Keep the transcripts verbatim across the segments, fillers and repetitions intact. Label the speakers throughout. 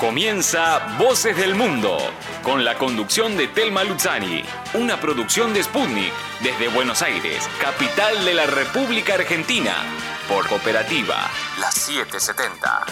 Speaker 1: Comienza Voces del Mundo, con la conducción de Telma Luzzani, una producción de Sputnik, desde Buenos Aires, capital de la República Argentina, por Cooperativa, la setecientos setenta.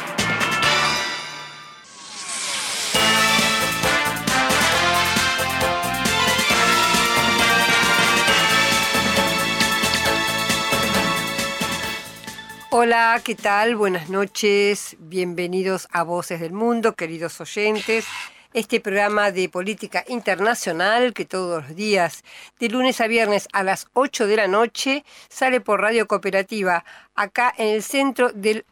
Speaker 2: Hola, ¿qué tal? Buenas noches, bienvenidos a Voces del Mundo, queridos oyentes. Este programa de política internacional que todos los días, de lunes a viernes a las ocho de la noche, sale por Radio Cooperativa, acá en el centro del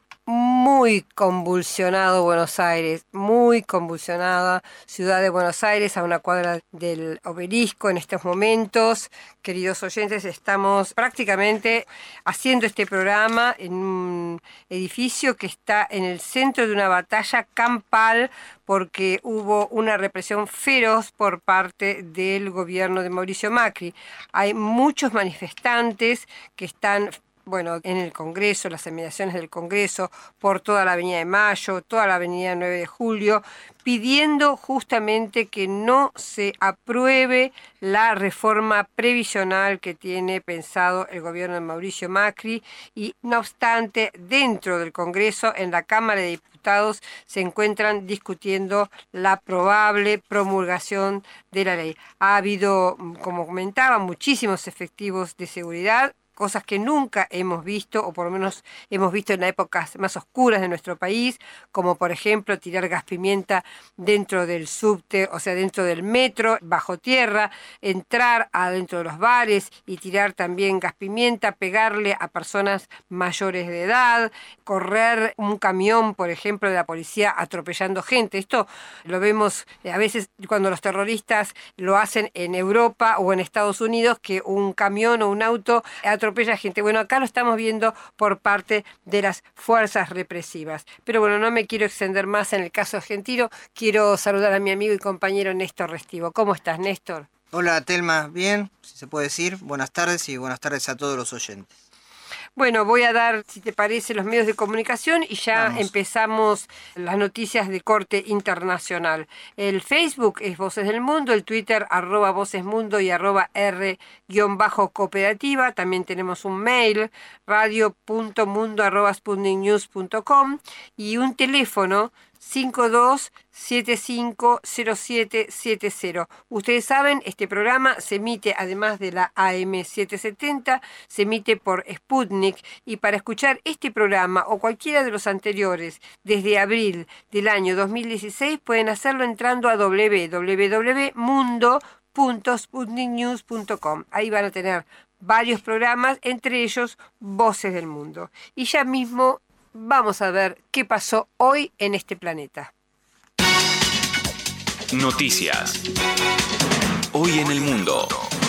Speaker 2: muy convulsionado Buenos Aires, muy convulsionada ciudad de Buenos Aires, a una cuadra del Obelisco en estos momentos. Queridos oyentes, estamos prácticamente haciendo este programa en un edificio que está en el centro de una batalla campal porque hubo una represión feroz por parte del gobierno de Mauricio Macri. Hay muchos manifestantes que están bueno, en el Congreso, las inmediaciones del Congreso, por toda la Avenida de Mayo, toda la Avenida nueve de Julio, pidiendo justamente que no se apruebe la reforma previsional que tiene pensado el gobierno de Mauricio Macri y, no obstante, dentro del Congreso, en la Cámara de Diputados, se encuentran discutiendo la probable promulgación de la ley. Ha habido, como comentaba, muchísimos efectivos de seguridad, cosas que nunca hemos visto, o por lo menos hemos visto en las épocas más oscuras de nuestro país, como por ejemplo tirar gas pimienta dentro del subte, o sea, dentro del metro, bajo tierra, entrar adentro de los bares y tirar también gas pimienta, pegarle a personas mayores de edad, correr un camión, por ejemplo, de la policía atropellando gente. Esto lo vemos a veces cuando los terroristas lo hacen en Europa o en Estados Unidos, que un camión o un auto atropella atropella gente. Bueno, acá lo estamos viendo por parte de las fuerzas represivas. Pero bueno, no me quiero extender más en el caso argentino. Quiero saludar a mi amigo y compañero Néstor Restivo. ¿Cómo estás, Néstor?
Speaker 3: Hola, Telma. Bien, si se puede decir. Buenas tardes y buenas tardes a todos los oyentes.
Speaker 2: Bueno, voy a dar, si te parece, los medios de comunicación y ya Vamos. empezamos las noticias de corte internacional. El Facebook es Voces del Mundo, el Twitter arroba Voces Mundo y arroba R guión bajo cooperativa. También tenemos un mail, radio punto mundo arroba sputnik news punto com y un teléfono cinco dos siete cinco cero siete siete cero. Ustedes saben, este programa se emite, además de la A M setecientos setenta, se emite por Sputnik, y para escuchar este programa o cualquiera de los anteriores desde abril del año dos mil dieciséis pueden hacerlo entrando a doble u doble u doble u punto mundo punto sputnik news punto com. Ahí van a tener varios programas, entre ellos Voces del Mundo. Y ya mismo vamos a ver qué pasó hoy en este planeta.
Speaker 1: Noticias. Hoy en el mundo.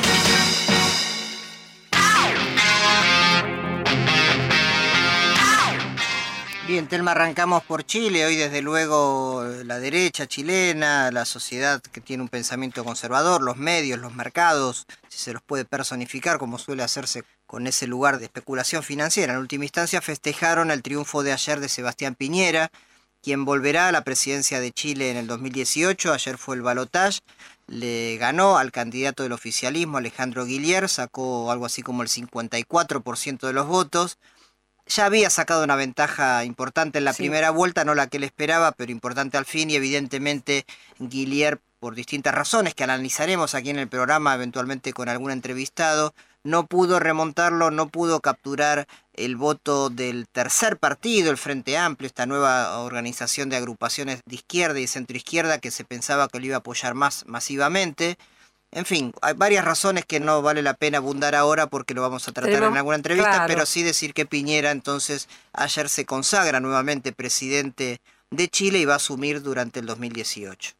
Speaker 3: Bien, Telma, arrancamos por Chile. Hoy, desde luego, la derecha chilena, la sociedad que tiene un pensamiento conservador, los medios, los mercados, si se los puede personificar, como suele hacerse con ese lugar de especulación financiera. En última instancia, festejaron el triunfo de ayer de Sebastián Piñera, quien volverá a la presidencia de Chile en el dos mil dieciocho. Ayer fue el balotaje, le ganó al candidato del oficialismo, Alejandro Guillier, sacó algo así como el cincuenta y cuatro por ciento de los votos. Ya había sacado una ventaja importante en la sí. primera vuelta, no la que él esperaba, pero importante al fin, y evidentemente Guillier, por distintas razones que analizaremos aquí en el programa, eventualmente con algún entrevistado, no pudo remontarlo, no pudo capturar el voto del tercer partido, el Frente Amplio, esta nueva organización de agrupaciones de izquierda y centroizquierda que se pensaba que lo iba a apoyar más masivamente. En fin, hay varias razones que no vale la pena abundar ahora porque lo vamos a tratar Tenemos, en alguna entrevista, claro. pero sí decir que Piñera entonces ayer se consagra nuevamente presidente de Chile y va a asumir durante el dos mil dieciocho.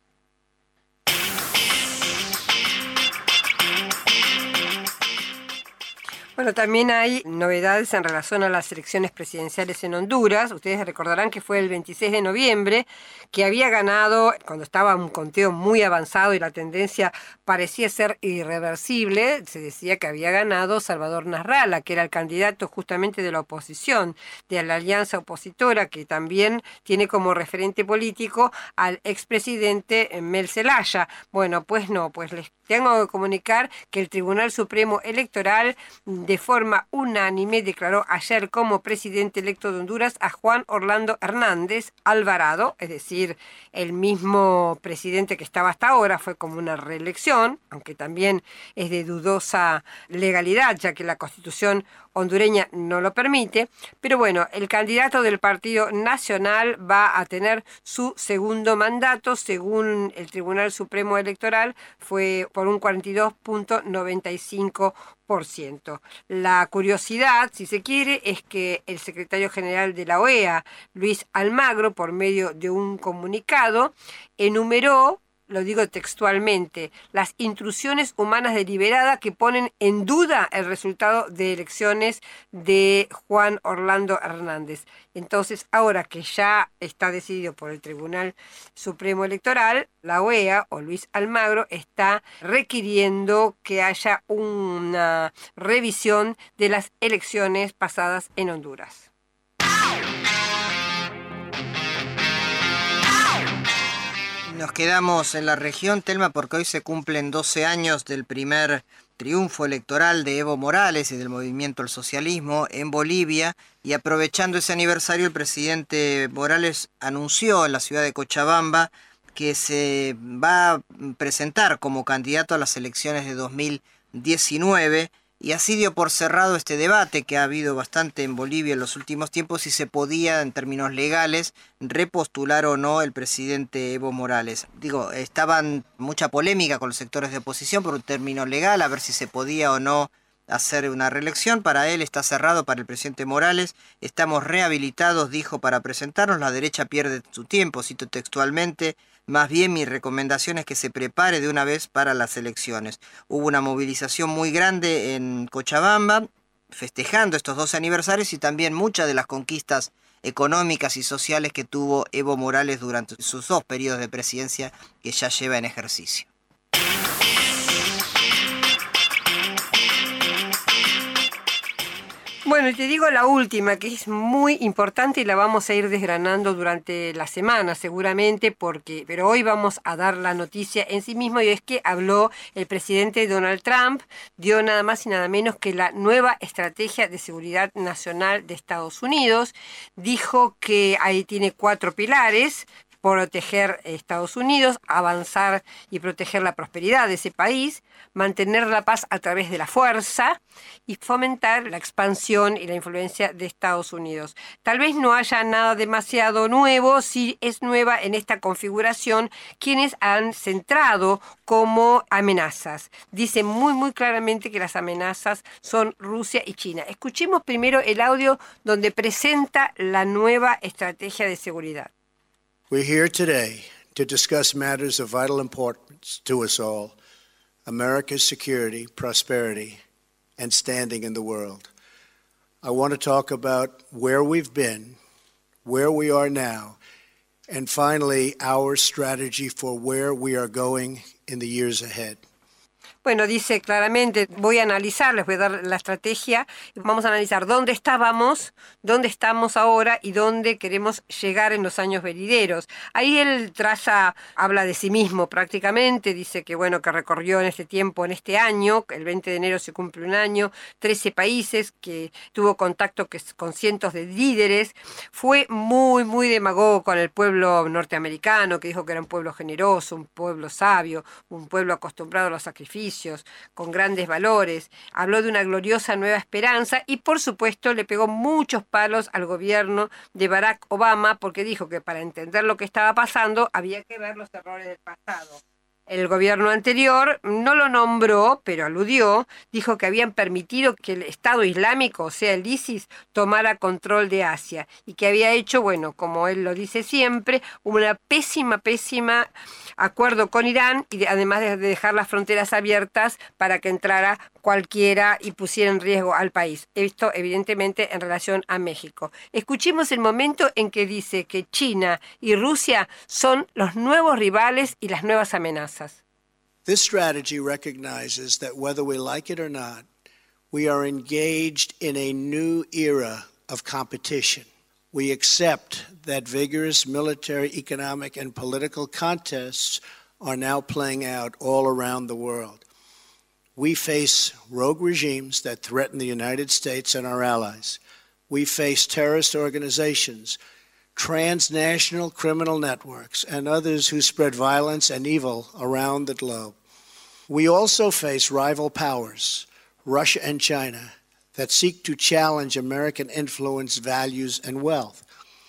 Speaker 2: Bueno, también hay novedades en relación a las elecciones presidenciales en Honduras. Ustedes recordarán que fue el veintiséis de noviembre, que había ganado, cuando estaba un conteo muy avanzado y la tendencia parecía ser irreversible, se decía que había ganado Salvador Nasralla, que era el candidato justamente de la oposición, de la alianza opositora, que también tiene como referente político al expresidente Mel Zelaya. Bueno, pues no, pues les tengo que comunicar que el Tribunal Supremo Electoral de forma unánime declaró ayer como presidente electo de Honduras a Juan Orlando Hernández Alvarado, es decir, el mismo presidente que estaba hasta ahora, fue como una reelección, aunque también es de dudosa legalidad, ya que la Constitución hondureña no lo permite, pero bueno, el candidato del Partido Nacional va a tener su segundo mandato, según el Tribunal Supremo Electoral, fue por un cuarenta y dos punto noventa y cinco por ciento. La curiosidad, si se quiere, es que el secretario general de la O E A, Luis Almagro, por medio de un comunicado, enumeró, lo digo textualmente, las intrusiones humanas deliberadas que ponen en duda el resultado de elecciones de Juan Orlando Hernández. Entonces, ahora que ya está decidido por el Tribunal Supremo Electoral, la O E A o Luis Almagro está requiriendo que haya una revisión de las elecciones pasadas en Honduras.
Speaker 3: Nos quedamos en la región, Telma, porque hoy se cumplen doce años del primer triunfo electoral de Evo Morales y del movimiento al socialismo en Bolivia, y aprovechando ese aniversario, el presidente Morales anunció en la ciudad de Cochabamba que se va a presentar como candidato a las elecciones de dos mil diecinueve, y así dio por cerrado este debate que ha habido bastante en Bolivia en los últimos tiempos, si se podía, en términos legales, repostular o no el presidente Evo Morales. Digo, estaban mucha polémica con los sectores de oposición por un término legal, a ver si se podía o no hacer una reelección. Para él está cerrado, para el presidente Morales. Estamos rehabilitados, dijo, para presentarnos. La derecha pierde su tiempo, cito textualmente. Más bien mi recomendación es que se prepare de una vez para las elecciones. Hubo una movilización muy grande en Cochabamba, festejando estos doce aniversarios y también muchas de las conquistas económicas y sociales que tuvo Evo Morales durante sus dos periodos de presidencia que ya lleva en ejercicio.
Speaker 2: Bueno, y te digo la última, que es muy importante y la vamos a ir desgranando durante la semana seguramente, porque, pero hoy vamos a dar la noticia en sí mismo, y es que habló el presidente Donald Trump, dio nada más y nada menos que la nueva estrategia de seguridad nacional de Estados Unidos. Dijo que ahí tiene cuatro pilares: proteger Estados Unidos, avanzar y proteger la prosperidad de ese país, mantener la paz a través de la fuerza y fomentar la expansión y la influencia de Estados Unidos. Tal vez no haya nada demasiado nuevo, sí es nueva en esta configuración quienes han centrado como amenazas. Dice muy muy claramente que las amenazas son Rusia y China. Escuchemos primero el audio donde presenta la nueva estrategia de seguridad.
Speaker 4: We're here today to discuss matters of vital importance to us all: America's security, prosperity, and standing in the world. I want to talk about where we've been, where we are now, and finally, our strategy for where we are going in the years ahead.
Speaker 2: Bueno, dice claramente, voy a analizar, les voy a dar la estrategia, vamos a analizar dónde estábamos, dónde estamos ahora y dónde queremos llegar en los años venideros. Ahí él traza, habla de sí mismo prácticamente, dice que bueno, que recorrió en este tiempo, en este año, el veinte de enero se cumple un año, trece países, que tuvo contacto con cientos de líderes, fue muy, muy demagogo con el pueblo norteamericano, que dijo que era un pueblo generoso, un pueblo sabio, un pueblo acostumbrado a los sacrificios, con grandes valores. Habló de una gloriosa nueva esperanza y por supuesto le pegó muchos palos al gobierno de Barack Obama, porque dijo que para entender lo que estaba pasando había que ver los errores del pasado. El gobierno anterior no lo nombró, pero aludió, dijo que habían permitido que el Estado Islámico, o sea, el ISIS, tomara control de Asia y que había hecho, bueno, como él lo dice siempre, una pésima, pésima acuerdo con Irán y de, además de dejar las fronteras abiertas para que entrara cualquiera y pusiera en riesgo al país. Esto, evidentemente, en relación a México. Escuchemos el momento en que dice que China y Rusia son los nuevos rivales y las nuevas amenazas.
Speaker 4: This strategy recognizes that whether we like it or not, we are engaged in a new era of competition. We accept that vigorous military, economic, and political contests are now playing out all around the world. We face rogue regimes that threaten the United States and our allies. We face terrorist organizations, transnational criminal networks, and others who spread violence and evil around the globe. We also face rival powers, Russia and China, that seek to challenge American influence, values, and wealth.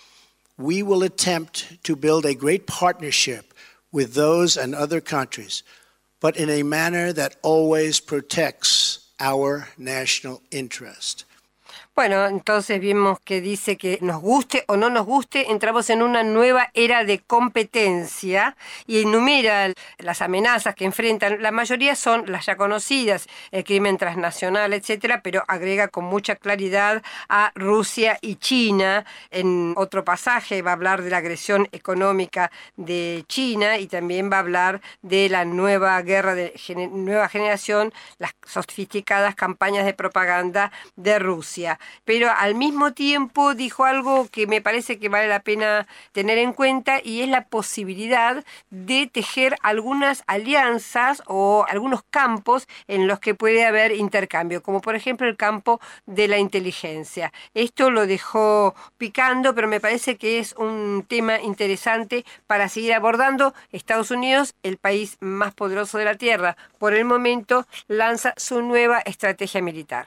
Speaker 4: We will attempt to build a great partnership with those and other countries, but in a manner that always protects our national interest.
Speaker 2: Bueno, entonces vimos que dice que nos guste o no nos guste, entramos en una nueva era de competencia y enumera las amenazas que enfrentan. La mayoría son las ya conocidas, el crimen transnacional, etcétera, pero agrega con mucha claridad a Rusia y China. En otro pasaje va a hablar de la agresión económica de China y también va a hablar de la nueva guerra de gener- nueva generación, las sofisticadas campañas de propaganda de Rusia. Pero al mismo tiempo dijo algo que me parece que vale la pena tener en cuenta y es la posibilidad de tejer algunas alianzas o algunos campos en los que puede haber intercambio, como por ejemplo el campo de la inteligencia. Esto lo dejó picando, pero me parece que es un tema interesante para seguir abordando. Estados Unidos, el país más poderoso de la Tierra, por el momento lanza su nueva estrategia militar.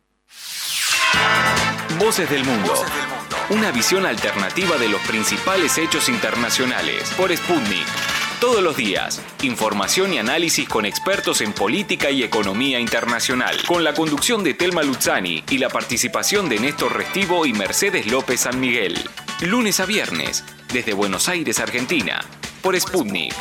Speaker 1: Voces del Mundo. Una visión alternativa de los principales hechos internacionales por Sputnik. Todos los días, información y análisis con expertos en política y economía internacional, con la conducción de Telma Luzzani y la participación de Néstor Restivo y Mercedes López San Miguel. Lunes a viernes, desde Buenos Aires, Argentina, por Sputnik.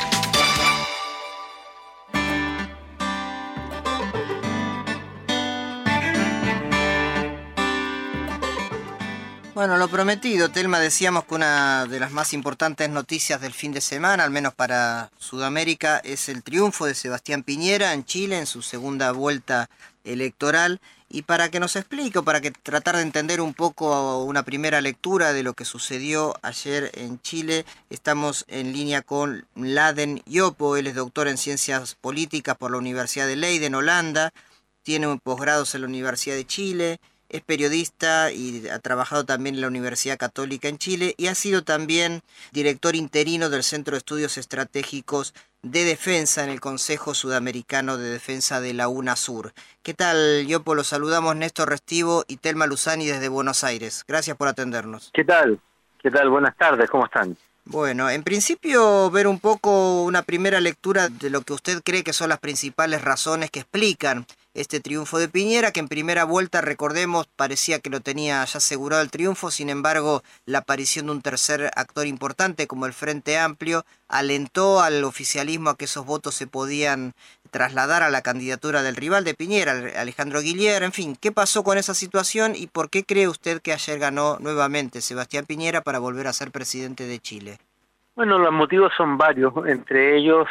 Speaker 3: Bueno, lo prometido, Telma, decíamos que una de las más importantes noticias del fin de semana, al menos para Sudamérica, es el triunfo de Sebastián Piñera en Chile en su segunda vuelta electoral. Y para que nos explique, o para que tratar de entender un poco una primera lectura de lo que sucedió ayer en Chile, estamos en línea con Mladen Yopo. Él es doctor en Ciencias Políticas por la Universidad de Leiden, Holanda, tiene un posgrados en la Universidad de Chile, es periodista y ha trabajado también en la Universidad Católica en Chile y ha sido también director interino del Centro de Estudios Estratégicos de Defensa en el Consejo Sudamericano de Defensa de la UNASUR. ¿Qué tal, Yopo? Los saludamos Néstor Restivo y Telma Luzzani desde Buenos Aires. Gracias por atendernos.
Speaker 5: ¿Qué tal? ¿Qué tal? Buenas tardes, ¿cómo están?
Speaker 3: Bueno, en principio ver un poco una primera lectura de lo que usted cree que son las principales razones que explican este triunfo de Piñera, que en primera vuelta, recordemos, parecía que lo tenía ya asegurado el triunfo. Sin embargo, la aparición de un tercer actor importante como el Frente Amplio alentó al oficialismo a que esos votos se podían trasladar a la candidatura del rival de Piñera, Alejandro Guillier. En fin, ¿qué pasó con esa situación y por qué cree usted que ayer ganó nuevamente Sebastián Piñera para volver a ser presidente de Chile?
Speaker 5: Bueno, los motivos son varios. Entre ellos,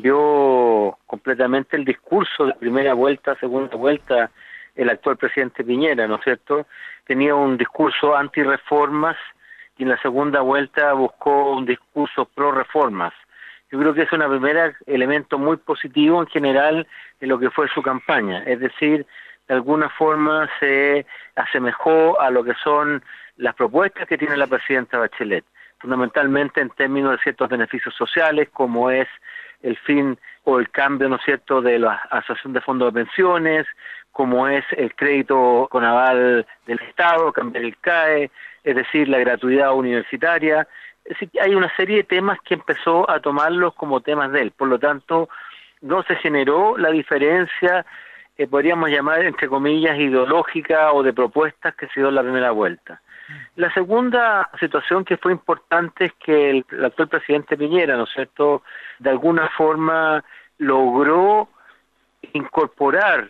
Speaker 5: cambió completamente el discurso de primera vuelta, segunda vuelta, el actual presidente Piñera, ¿no es cierto? Tenía un discurso anti-reformas y en la segunda vuelta buscó un discurso pro-reformas. Yo creo que es un primer elemento muy positivo en general de lo que fue su campaña. Es decir, de alguna forma se asemejó a lo que son las propuestas que tiene la presidenta Bachelet, fundamentalmente en términos de ciertos beneficios sociales, como es el fin o el cambio, ¿no es cierto?, de la asociación de fondos de pensiones, como es el crédito con aval del Estado, cambiar el C A E, es decir, la gratuidad universitaria. Es decir, hay una serie de temas que empezó a tomarlos como temas de él. Por lo tanto, no se generó la diferencia, eh, podríamos llamar entre comillas ideológica o de propuestas que se dio en la primera vuelta. La segunda situación que fue importante es que el, el actual presidente Piñera, ¿no es cierto?, de alguna forma logró incorporar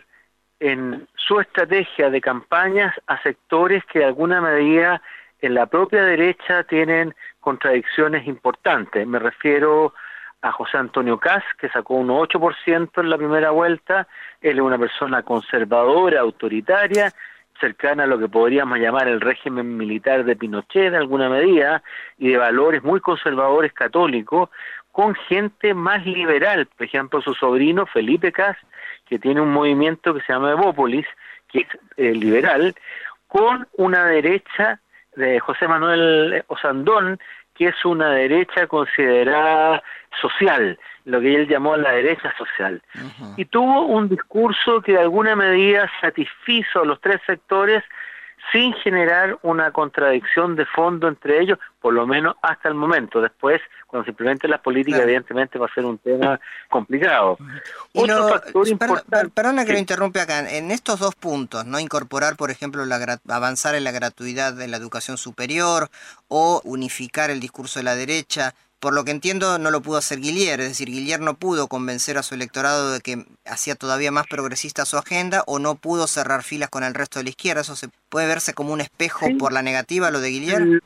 Speaker 5: en su estrategia de campañas a sectores que de alguna medida en la propia derecha tienen contradicciones importantes. Me refiero a José Antonio Kast, que sacó un ocho por ciento en la primera vuelta. Él es una persona conservadora, autoritaria, cercana a lo que podríamos llamar el régimen militar de Pinochet en alguna medida, y de valores muy conservadores católicos, con gente más liberal. Por ejemplo, su sobrino Felipe Kast, que tiene un movimiento que se llama Evópolis, que es eh, liberal, con una derecha de José Manuel Osandón, que es una derecha considerada social, lo que él llamó la derecha social. Uh-huh. Y tuvo un discurso que de alguna medida satisfizo a los tres sectores sin generar una contradicción de fondo entre ellos, por lo menos hasta el momento. Después, cuando se implementen las políticas, claro, evidentemente va a ser un tema complicado.
Speaker 3: Y Otro lo, factor importante... Per, perdona que sí. lo interrumpe acá. En estos dos puntos, no incorporar, por ejemplo, la avanzar en la gratuidad de la educación superior o unificar el discurso de la derecha, por lo que entiendo no lo pudo hacer Guillier, es decir, Guillier no pudo convencer a su electorado de que hacía todavía más progresista su agenda, o no pudo cerrar filas con el resto de la izquierda. ¿Eso se puede verse como un espejo sí. por la negativa, lo de Guillier?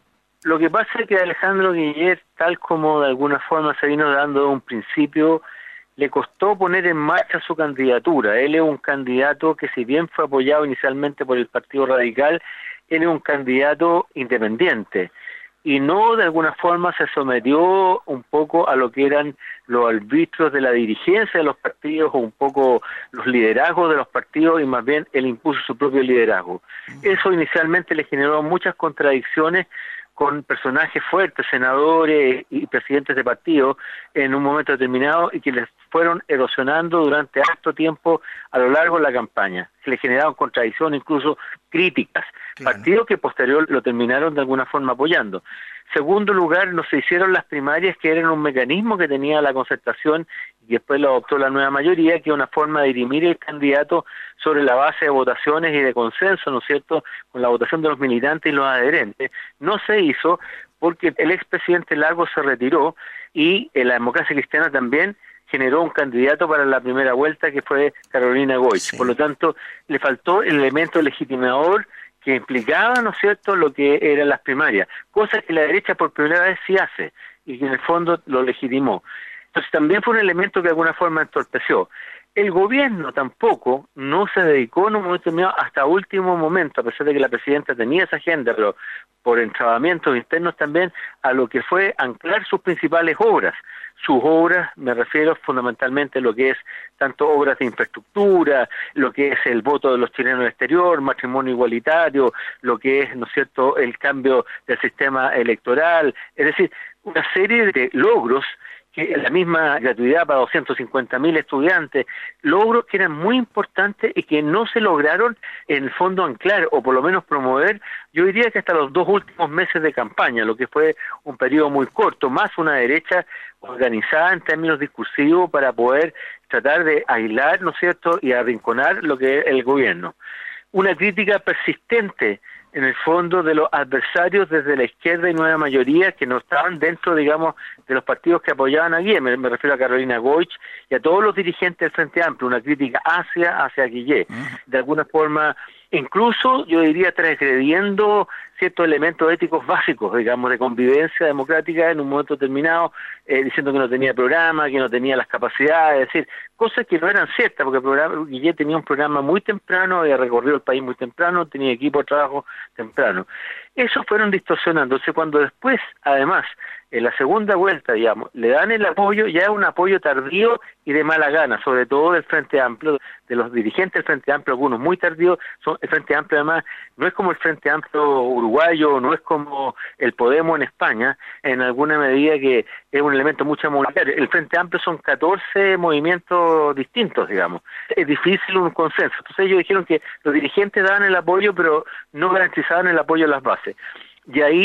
Speaker 5: Lo que pasa es que Alejandro Guillier, tal como de alguna forma se vino dando de un principio, le costó poner en marcha su candidatura. Él es un candidato que, si bien fue apoyado inicialmente por el Partido Radical, él es un candidato independiente, y no de alguna forma se sometió un poco a lo que eran los arbitrios de la dirigencia de los partidos, o un poco los liderazgos de los partidos, y más bien él impuso su propio liderazgo. Eso inicialmente le generó muchas contradicciones con personajes fuertes, senadores y presidentes de partidos en un momento determinado, y que les fueron erosionando durante harto tiempo a lo largo de la campaña. Se le generaron contradicciones, incluso críticas. Claro. Partidos que posterior lo terminaron de alguna forma apoyando. Segundo lugar, no se hicieron las primarias, que eran un mecanismo que tenía la concertación y después lo adoptó la nueva mayoría, que es una forma de dirimir el candidato sobre la base de votaciones y de consenso, ¿no es cierto?, con la votación de los militantes y los adherentes. No se hizo porque el expresidente Lagos se retiró, y en la Democracia Cristiana también generó un candidato para la primera vuelta, que fue Carolina Goich. Sí. Por lo tanto, le faltó el elemento legitimador que implicaba, ¿no es cierto?, lo que eran las primarias, cosa que la derecha por primera vez sí hace, y que en el fondo lo legitimó. Entonces también fue un elemento que de alguna forma entorpeció. El gobierno tampoco no se dedicó en un momento determinado, hasta último momento, a pesar de que la presidenta tenía esa agenda, pero por entrabamientos internos también, a lo que fue anclar sus principales obras. Sus obras, me refiero fundamentalmente a lo que es tanto obras de infraestructura, lo que es el voto de los chilenos al exterior, matrimonio igualitario, lo que es, ¿no es cierto?, el cambio del sistema electoral, es decir, una serie de logros, que la misma gratuidad para doscientos cincuenta mil estudiantes, logros que eran muy importantes y que no se lograron en el fondo anclar, o por lo menos promover, yo diría que hasta los dos últimos meses de campaña, lo que fue un periodo muy corto, más una derecha organizada en términos discursivos para poder tratar de aislar, ¿no es cierto?, y arrinconar lo que es el gobierno. Una crítica persistente en el fondo de los adversarios desde la izquierda y nueva mayoría, que no estaban dentro, digamos, de los partidos que apoyaban a Guillet. Me, me refiero a Carolina Goich y a todos los dirigentes del Frente Amplio, una crítica hacia, hacia Guillet. De alguna forma, incluso yo diría transgrediendo ciertos elementos éticos básicos, digamos, de convivencia democrática en un momento determinado, eh, diciendo que no tenía programa, que no tenía las capacidades, es decir, cosas que no eran ciertas, porque el programa, Guillet tenía un programa muy temprano, había recorrido el país muy temprano, tenía equipo de trabajo temprano. Esos fueron distorsionando. Entonces, cuando después, además, en la segunda vuelta, digamos, le dan el apoyo, ya es un apoyo tardío y de mala gana, sobre todo del Frente Amplio, de los dirigentes del Frente Amplio, algunos muy tardíos. Son, el Frente Amplio además no es como el Frente Amplio uruguayo, no es como el Podemos en España, en alguna medida que es un elemento mucho movilitario. El Frente Amplio son catorce movimientos distintos, digamos. Es difícil un consenso. Entonces ellos dijeron que los dirigentes daban el apoyo, pero no garantizaban el apoyo a las bases. Y ahí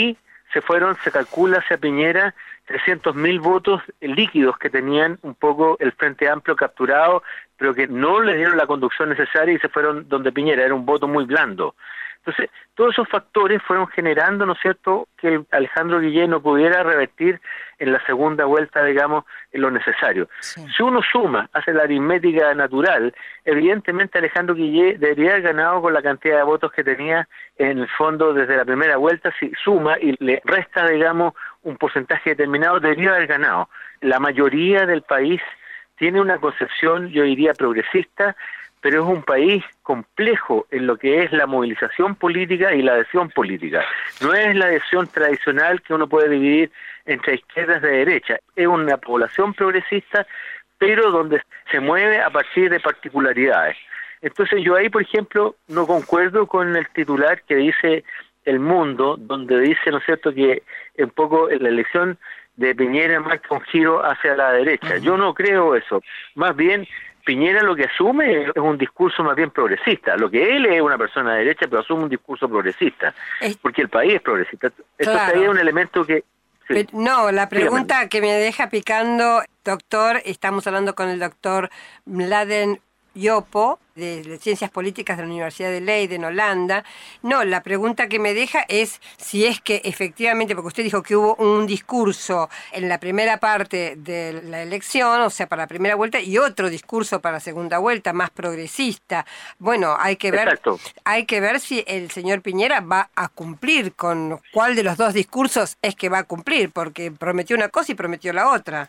Speaker 5: se fueron, se calcula hacia Piñera, trescientos mil votos líquidos que tenían un poco el Frente Amplio capturado, pero que no le dieron la conducción necesaria y se fueron donde Piñera, era un voto muy blando. Entonces, todos esos factores fueron generando, ¿no es cierto?, que el Alejandro Guillé no pudiera revertir en la segunda vuelta, digamos, en lo necesario. Sí. Si uno suma, hace la aritmética natural, evidentemente Alejandro Guillé debería haber ganado con la cantidad de votos que tenía en el fondo desde la primera vuelta. Si suma y le resta, digamos, un porcentaje determinado, debería haber ganado. La mayoría del país tiene una concepción, yo diría, progresista, pero es un país complejo en lo que es la movilización política y la adhesión política. No es la adhesión tradicional que uno puede dividir entre izquierdas y derecha. Es una población progresista, pero donde se mueve a partir de particularidades. Entonces yo ahí, por ejemplo, no concuerdo con el titular que dice El Mundo, donde dice, ¿no es cierto?, que un poco en la elección de Piñera marca un giro hacia la derecha. Uh-huh. Yo no creo eso. Más bien, Piñera lo que asume es un discurso más bien progresista. Lo que él es una persona de derecha, pero asume un discurso progresista, es... porque el país es progresista. Entonces claro. Ahí hay un elemento que...
Speaker 2: Sí. No, la pregunta Dígame. que me deja picando, doctor, estamos hablando con el doctor Mladen Yopo, de Ciencias Políticas de la Universidad de Leiden, Holanda. No, la pregunta que me deja es si es que efectivamente, porque usted dijo que hubo un discurso en la primera parte de la elección, o sea, para la primera vuelta, y otro discurso para la segunda vuelta, más progresista. Bueno, hay que ver, Exacto. hay que ver si el señor Piñera va a cumplir con cuál de los dos discursos es que va a cumplir, porque prometió una cosa y prometió la otra.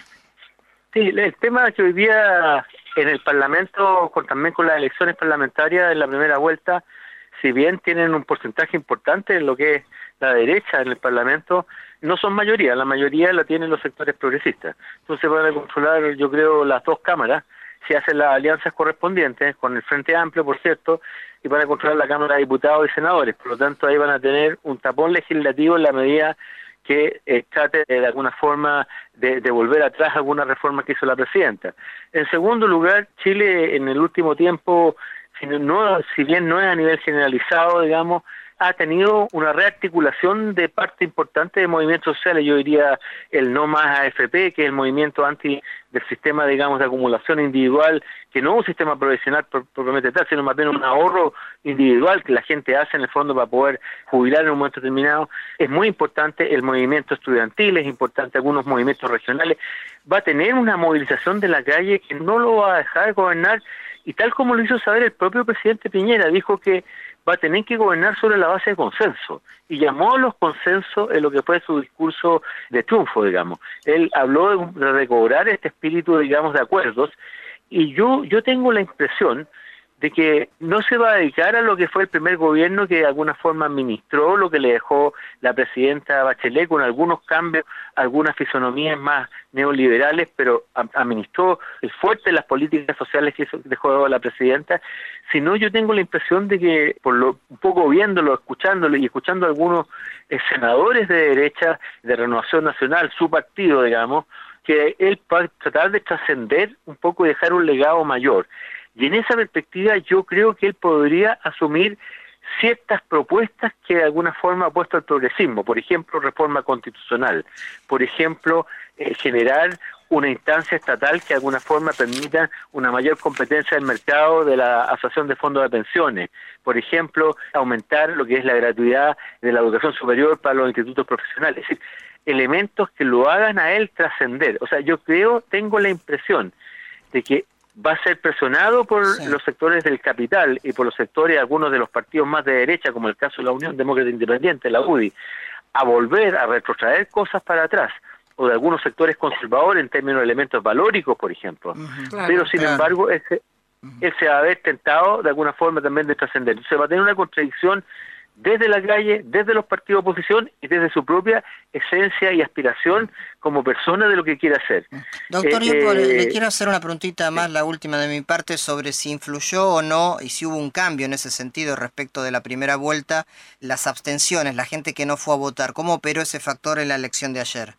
Speaker 5: Sí, el tema que hoy día en el Parlamento, con, también con las elecciones parlamentarias en la primera vuelta, si bien tienen un porcentaje importante en lo que es la derecha en el Parlamento, no son mayoría, la mayoría la tienen los sectores progresistas. Entonces van a controlar, yo creo, las dos cámaras, si hacen las alianzas correspondientes, con el Frente Amplio, por cierto, y van a controlar la Cámara de Diputados y Senadores. Por lo tanto, ahí van a tener un tapón legislativo en la medida que eh, trate eh, de alguna forma de, de volver atrás alguna reforma que hizo la presidenta. En segundo lugar, Chile en el último tiempo, si, no, si bien no es a nivel generalizado, digamos, ha tenido una rearticulación de parte importante de movimientos sociales. Yo diría el No Más A F P, que es el movimiento anti del sistema, digamos, de acumulación individual, que no es un sistema profesional propiamente tal, sino más bien un ahorro individual que la gente hace en el fondo para poder jubilar en un momento determinado. Es muy importante el movimiento estudiantil, es importante algunos movimientos regionales. Va a tener una movilización de la calle que no lo va a dejar gobernar, y tal como lo hizo saber el propio presidente Piñera, dijo que va a tener que gobernar sobre la base de consenso, y llamó a los consensos en lo que fue su discurso de triunfo, digamos. Él habló de recobrar este espíritu, digamos, de acuerdos, y yo yo tengo la impresión de que no se va a dedicar a lo que fue el primer gobierno, que de alguna forma administró lo que le dejó la presidenta Bachelet, con algunos cambios, algunas fisonomías más neoliberales, pero administró el fuerte de las políticas sociales que dejó la presidenta, sino yo tengo la impresión de que, por lo un poco viéndolo, escuchándolo y escuchando a algunos eh, senadores de derecha, de Renovación Nacional, su partido, digamos, que él va a tratar de trascender un poco y dejar un legado mayor. Y en esa perspectiva yo creo que él podría asumir ciertas propuestas que de alguna forma ha puesto el progresismo, por ejemplo, reforma constitucional, por ejemplo, eh, generar una instancia estatal que de alguna forma permita una mayor competencia del mercado de la Asociación de Fondos de Pensiones, por ejemplo, aumentar lo que es la gratuidad de la educación superior para los institutos profesionales, es decir, elementos que lo hagan a él trascender. O sea, yo creo, tengo la impresión de que va a ser presionado por sí. los sectores del capital y por los sectores, algunos de los partidos más de derecha, como el caso de la Unión Demócrata Independiente, la U D I, a volver a retrotraer cosas para atrás, o de algunos sectores conservadores en términos de elementos valóricos, por ejemplo. Uh-huh. Claro, pero, sin claro. embargo, ese, uh-huh. él se va a ver tentado de alguna forma también de trascender. Entonces va a tener una contradicción desde la calle, desde los partidos de oposición y desde su propia esencia y aspiración como persona de lo que quiere hacer.
Speaker 3: Doctor, eh, yo eh, le quiero hacer una preguntita más, la última de mi parte, sobre si influyó o no, y si hubo un cambio en ese sentido respecto de la primera vuelta, las abstenciones, la gente que no fue a votar. ¿Cómo operó ese factor en la elección de ayer?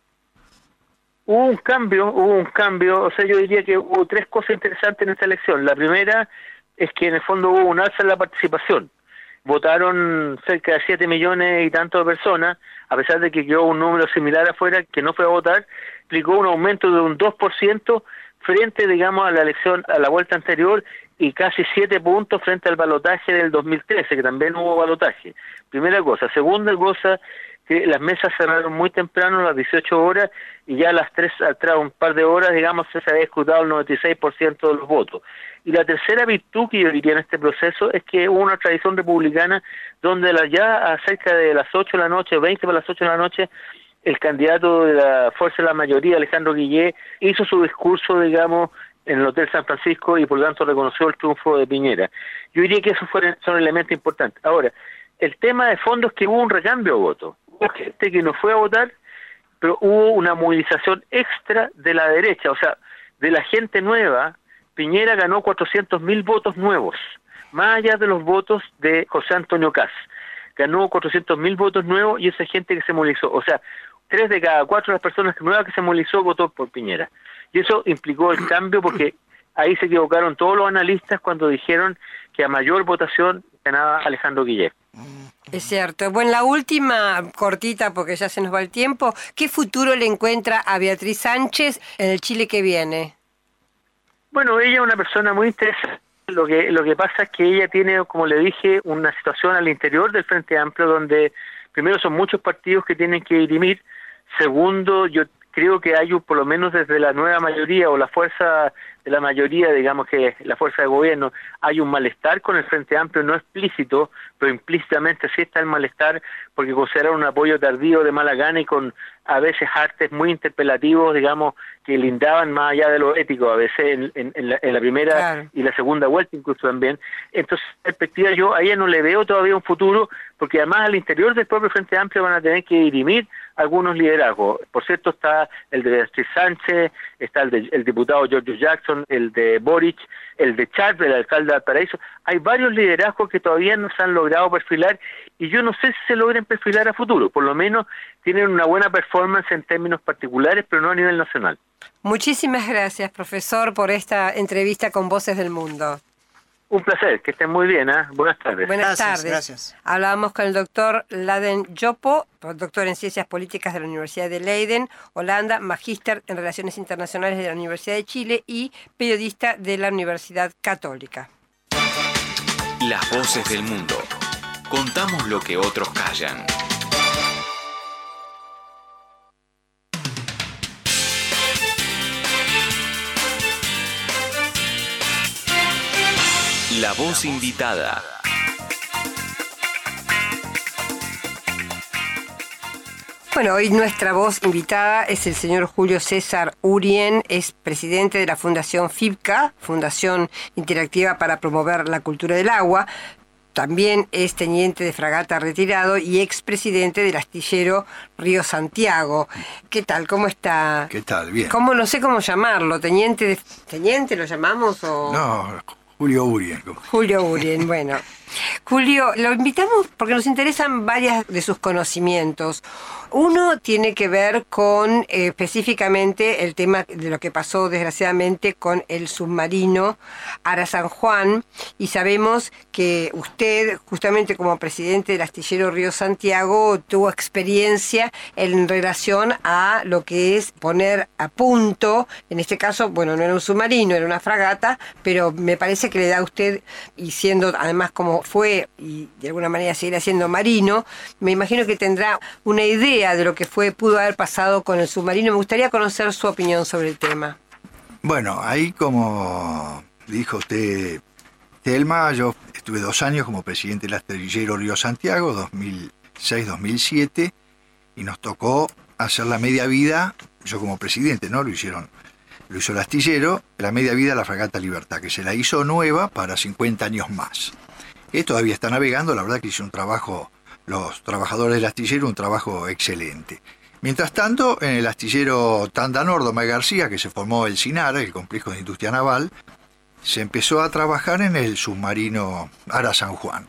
Speaker 5: Hubo un cambio, hubo un cambio, o sea, yo diría que hubo tres cosas interesantes en esta elección. La primera es que en el fondo hubo un alza en la participación. votaron cerca de siete millones y tanto de personas, a pesar de que quedó un número similar afuera que no fue a votar, implicó un aumento de un dos por ciento frente, digamos, a la elección, a la vuelta anterior, y casi siete puntos frente al balotaje del dos mil trece, que también hubo balotaje. Primera cosa. Segunda cosa, que las mesas cerraron muy temprano, a las dieciocho horas, y ya a las tres, atrás un par de horas, digamos, se había escrutado el noventa y seis por ciento de los votos. Y la tercera virtud que yo diría en este proceso es que hubo una tradición republicana donde la, ya a cerca de las ocho de la noche, veinte para las ocho de la noche, el candidato de la Fuerza de la Mayoría, Alejandro Guillé, hizo su discurso, digamos, en el Hotel San Francisco, y por lo tanto reconoció el triunfo de Piñera. Yo diría que esos fueron, son elementos importantes. Ahora, el tema de fondo es que hubo un recambio de votos. Hubo gente que no fue a votar, pero hubo una movilización extra de la derecha, o sea, de la gente nueva. Piñera ganó cuatrocientos mil votos nuevos, más allá de los votos de José Antonio Kast. Ganó cuatrocientos mil votos nuevos, y esa gente que se movilizó, o sea, tres de cada cuatro de las personas nuevas que se movilizó votó por Piñera. Y eso implicó el cambio, porque ahí se equivocaron todos los analistas cuando dijeron que a mayor votación ganaba Alejandro Guillé.
Speaker 2: Es cierto. Bueno, la última, cortita porque ya se nos va el tiempo, ¿qué futuro le encuentra a Beatriz Sánchez en el Chile que viene?
Speaker 5: Bueno, ella es una persona muy interesante. Lo que, lo que pasa es que ella tiene, como le dije, una situación al interior del Frente Amplio donde, primero, son muchos partidos que tienen que dirimir. Segundo, yo creo que hay, por lo menos desde la nueva mayoría o la fuerza de la mayoría, digamos que la fuerza de gobierno, hay un malestar con el Frente Amplio, no explícito, pero implícitamente sí está el malestar, porque consideran un apoyo tardío de mala gana y con a veces artes muy interpelativos, digamos, que lindaban más allá de lo ético, a veces en, en, en, la, en la primera claro. y la segunda vuelta incluso también. Entonces, en perspectiva, yo a ella no le veo todavía un futuro, porque además al interior del propio Frente Amplio van a tener que dirimir algunos liderazgos. Por cierto, está el de Beatriz Sánchez, está el, de, el diputado Giorgio Jackson, el de Boric, el de Chávez, el alcalde de Valparaíso. Hay varios liderazgos que todavía no se han logrado perfilar, y yo no sé si se logren perfilar a futuro. Por lo menos tienen una buena performance en términos particulares, pero no a nivel nacional.
Speaker 2: Muchísimas gracias, profesor, por esta entrevista con Voces del Mundo.
Speaker 5: Un placer, que estén muy bien, ¿eh? Buenas tardes.
Speaker 2: Buenas
Speaker 3: gracias,
Speaker 2: tardes.
Speaker 3: Gracias.
Speaker 2: Hablábamos con el doctor Laden Jopo, doctor en Ciencias Políticas de la Universidad de Leiden, Holanda, magíster en Relaciones Internacionales de la Universidad de Chile y periodista de la Universidad Católica.
Speaker 1: Las voces del mundo. Contamos lo que otros callan. La voz invitada.
Speaker 2: Bueno, hoy nuestra voz invitada es el señor Julio César Urien, es presidente de la Fundación FIBCA, Fundación Interactiva para Promover la Cultura del Agua. También es teniente de fragata retirado y expresidente del astillero Río Santiago. ¿Qué tal? ¿Cómo está?
Speaker 6: ¿Qué tal? Bien.
Speaker 2: ¿Cómo? No sé cómo llamarlo. ¿Teniente de... ¿Teniente lo llamamos o...?
Speaker 6: No, Julio Urien.
Speaker 2: Julio Urien, bueno. Julio, lo invitamos porque nos interesan varias de sus conocimientos. Uno tiene que ver con eh, específicamente el tema de lo que pasó desgraciadamente con el submarino Ara San Juan, y sabemos que usted, justamente como presidente del astillero Río Santiago, tuvo experiencia en relación a lo que es poner a punto, en este caso, bueno, no era un submarino, era una fragata, pero me parece que le da a usted, y siendo además como fue y de alguna manera seguirá siendo marino, me imagino que tendrá una idea de lo que fue pudo haber pasado con el submarino. Me gustaría conocer su opinión sobre el tema.
Speaker 6: Bueno, ahí como dijo usted, Telma, yo estuve dos años como presidente del astillero Río Santiago, dos mil seis a dos mil siete, y nos tocó hacer la media vida, yo como presidente, ¿no? Lo hicieron, lo hizo el astillero, la media vida de la fragata Libertad, que se la hizo nueva para cincuenta años más. Que todavía está navegando, la verdad que hizo un trabajo, los trabajadores del astillero, un trabajo excelente. Mientras tanto, en el astillero Tanda Nordo, May García, que se formó el SINAR, el Complejo de Industria Naval, se empezó a trabajar en el submarino Ara San Juan.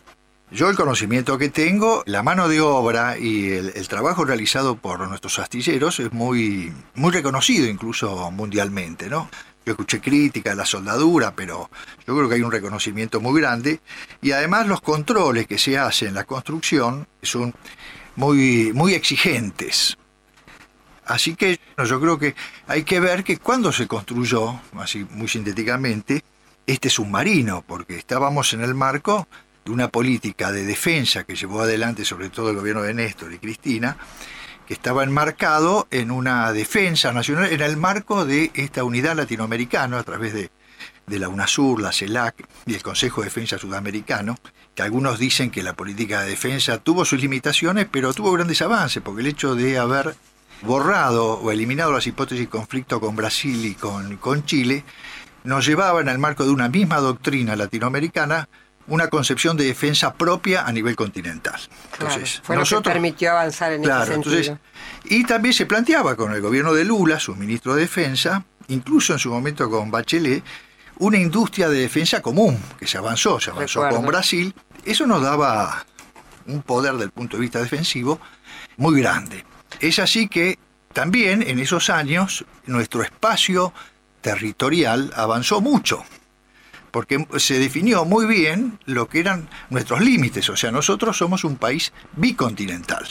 Speaker 6: Yo el conocimiento que tengo, la mano de obra y el, el trabajo realizado por nuestros astilleros es muy, muy reconocido incluso mundialmente, ¿no? Yo escuché críticas de la soldadura, pero yo creo que hay un reconocimiento muy grande. Y además los controles que se hacen en la construcción son muy, muy exigentes. Así que yo creo que hay que ver que cuando se construyó, así muy sintéticamente, este submarino, porque estábamos en el marco de una política de defensa que llevó adelante sobre todo el gobierno de Néstor y Cristina, que estaba enmarcado en una defensa nacional, en el marco de esta unidad latinoamericana a través de, de la UNASUR, la CELAC y el Consejo de Defensa Sudamericano, que algunos dicen que la política de defensa tuvo sus limitaciones, pero tuvo grandes avances, porque el hecho de haber borrado o eliminado las hipótesis de conflicto con Brasil y con, con Chile, nos llevaba en el marco de una misma doctrina latinoamericana una concepción de defensa propia a nivel continental. Entonces,
Speaker 2: claro, fue
Speaker 6: nosotros,
Speaker 2: lo que permitió avanzar en
Speaker 6: claro,
Speaker 2: ese sentido.
Speaker 6: Entonces, y también se planteaba con el gobierno de Lula, su ministro de Defensa, incluso en su momento con Bachelet, una industria de defensa común, que se avanzó, se avanzó
Speaker 2: Recuerdo.
Speaker 6: con Brasil. Eso nos daba un poder del punto de vista defensivo muy grande. Es así que también en esos años nuestro espacio territorial avanzó mucho, porque se definió muy bien lo que eran nuestros límites. O sea, nosotros somos un país bicontinental.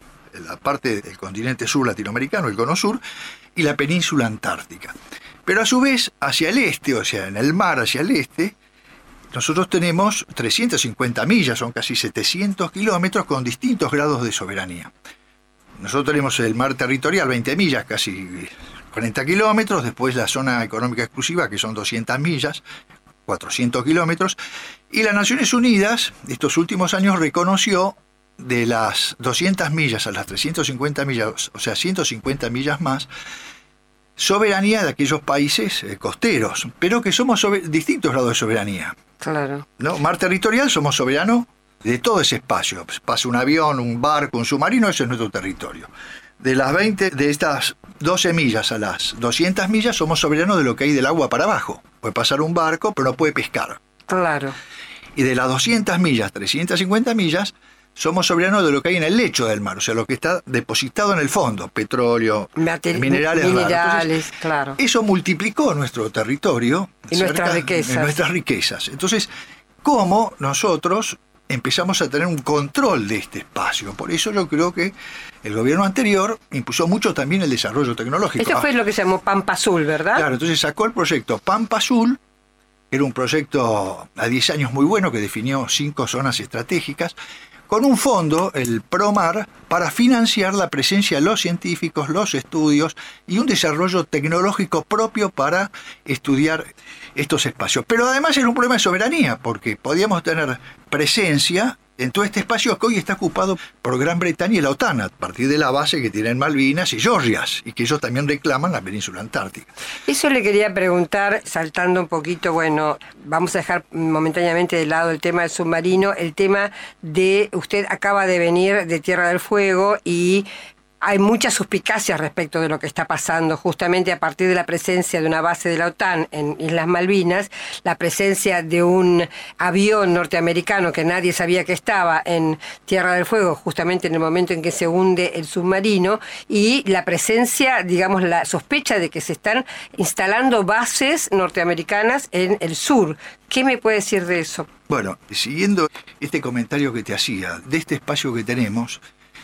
Speaker 6: La parte del continente sur latinoamericano, el cono sur, y la península antártica. Pero a su vez, hacia el este, o sea, en el mar hacia el este, nosotros tenemos trescientas cincuenta millas, son casi setecientos kilómetros con distintos grados de soberanía. Nosotros tenemos el mar territorial, veinte millas, casi cuarenta kilómetros, después la zona económica exclusiva, que son doscientas millas, cuatrocientos kilómetros, y las Naciones Unidas, estos últimos años, reconoció de las doscientas millas a las trescientas cincuenta millas, o sea, ciento cincuenta millas más, soberanía de aquellos países eh, costeros, pero que somos sobre, distintos grados de soberanía.
Speaker 2: Claro.
Speaker 6: ¿No? Mar territorial, somos soberanos de todo ese espacio. Pasa un avión, un barco, un submarino, ese es nuestro territorio. De las veinte, de estas doce millas a las doscientas millas, somos soberanos de lo que hay del agua para abajo. Puede pasar un barco, pero no puede pescar.
Speaker 2: Claro.
Speaker 6: Y de las doscientas millas, trescientas cincuenta millas, somos soberanos de lo que hay en el lecho del mar, o sea, lo que está depositado en el fondo, petróleo,
Speaker 2: Materi-
Speaker 6: minerales,
Speaker 2: minerales,
Speaker 6: Entonces,
Speaker 2: claro.
Speaker 6: eso multiplicó nuestro territorio
Speaker 2: Y nuestras riquezas.
Speaker 6: de nuestras riquezas. Entonces, ¿cómo nosotros empezamos a tener un control de este espacio? Por eso yo creo que el gobierno anterior impulsó mucho también el desarrollo tecnológico.
Speaker 2: Esto fue lo que se llamó Pampa Azul, ¿verdad?
Speaker 6: Claro, entonces sacó el proyecto Pampa Azul, que era un proyecto a diez años muy bueno que definió cinco zonas estratégicas, con un fondo, el PROMAR, para financiar la presencia de los científicos, los estudios y un desarrollo tecnológico propio para estudiar estos espacios. Pero además era un problema de soberanía, porque podíamos tener presencia en todo este espacio que hoy está ocupado por Gran Bretaña y la OTAN, a partir de la base que tienen Malvinas y Georgias, y que ellos también reclaman la península antártica.
Speaker 2: Eso le quería preguntar, saltando un poquito, bueno, vamos a dejar momentáneamente de lado el tema del submarino, el tema de, usted acaba de venir de Tierra del Fuego y hay muchas suspicacias respecto de lo que está pasando, justamente a partir de la presencia de una base de la OTAN en Islas Malvinas, la presencia de un avión norteamericano que nadie sabía que estaba en Tierra del Fuego, justamente en el momento en que se hunde el submarino, y la presencia, digamos, la sospecha de que se están instalando bases norteamericanas en el sur. ¿Qué me puede decir de eso?
Speaker 6: Bueno, siguiendo este comentario que te hacía, de este espacio que tenemos,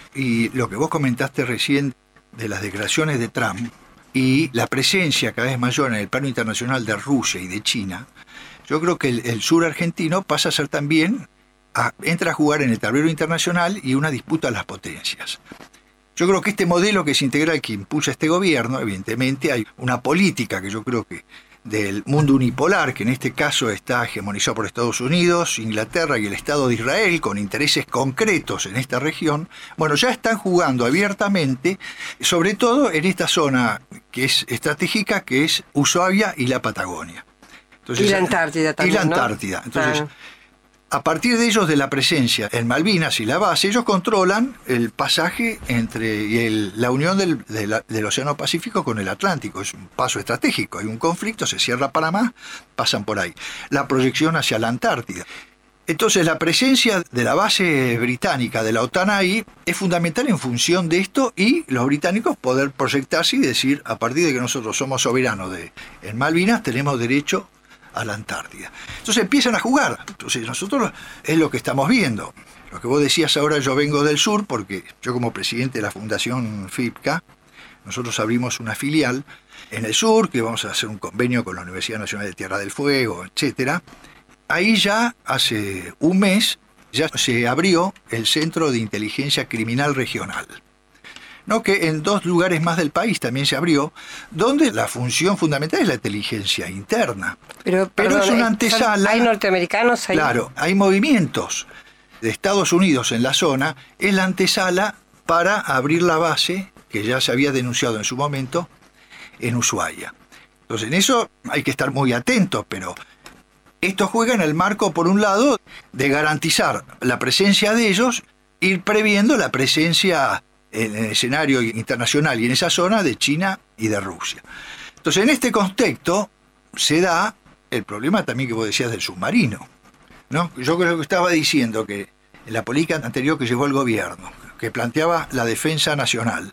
Speaker 6: y lo que vos comentaste recién de las declaraciones de Trump y la presencia cada vez mayor en el plano internacional de Rusia y de China, yo creo que el, el sur argentino pasa a ser también, a, entra a jugar en el tablero internacional y una disputa a las potencias. Yo creo que este modelo que es integral que impulsa este gobierno, evidentemente hay una política que yo creo que del mundo unipolar, que en este caso está hegemonizado por Estados Unidos, Inglaterra y el Estado de Israel, con intereses concretos en esta región, bueno, ya están jugando abiertamente, sobre todo en esta zona que es estratégica, que es Ushuaia y la Patagonia. Entonces,
Speaker 2: y la Antártida también,
Speaker 6: Y la
Speaker 2: ¿no?
Speaker 6: Antártida. Entonces,
Speaker 2: Ah.
Speaker 6: a partir de ellos, de la presencia en Malvinas y la base, ellos controlan el pasaje entre y el, la unión del, de la, del Océano Pacífico con el Atlántico. Es un paso estratégico. Hay un conflicto, se cierra Panamá, pasan por ahí. La proyección hacia la Antártida. Entonces la presencia de la base británica de la OTAN ahí es fundamental en función de esto y los británicos poder proyectarse y decir, a partir de que nosotros somos soberanos de, en Malvinas, tenemos derecho a la Antártida. Entonces empiezan a jugar. Entonces nosotros es lo que estamos viendo. Lo que vos decías ahora, yo vengo del sur, porque yo como presidente de la Fundación FIPCA, nosotros abrimos una filial en el sur, que vamos a hacer un convenio con la Universidad Nacional de Tierra del Fuego, etcétera. Ahí ya hace un mes ya se abrió el Centro de Inteligencia Criminal Regional, ¿no? Que en dos lugares más del país también se abrió, donde la función fundamental es la inteligencia interna.
Speaker 2: Pero,
Speaker 6: Pero
Speaker 2: perdón,
Speaker 6: es una antesala.
Speaker 2: ¿Hay norteamericanos ahí?
Speaker 6: Claro, hay movimientos de Estados Unidos en la zona, es la antesala para abrir la base, que ya se había denunciado en su momento, en Ushuaia. Entonces en eso hay que estar muy atentos, pero esto juega en el marco, por un lado, de garantizar la presencia de ellos, ir previendo la presencia en el escenario internacional y en esa zona de China y de Rusia. Entonces, en este contexto se da el problema también que vos decías del submarino, ¿no? Yo creo que estaba diciendo que en la política anterior que llevó el gobierno, que planteaba la defensa nacional,